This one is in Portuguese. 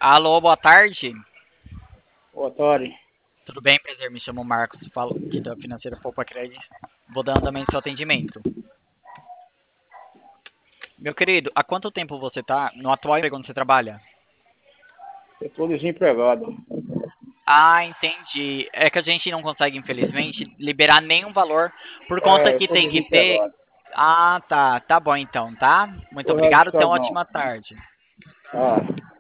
Alô, boa tarde. Boa tarde. Tudo bem? Prazer, me chamo Marcos, falo aqui da Financeira Poupa Crédito. Vou dar andamento ao seu atendimento. Meu querido, há quanto tempo você tá no atual emprego onde você trabalha? Eu estou desempregado. Ah, entendi. É que a gente não consegue, infelizmente, liberar nenhum valor por conta Eu que estou tem que ter. desempregado. Ah, tá. Tá bom então, tá? Muito Estou obrigado, tenha registrado uma não. ótima tarde. Ah.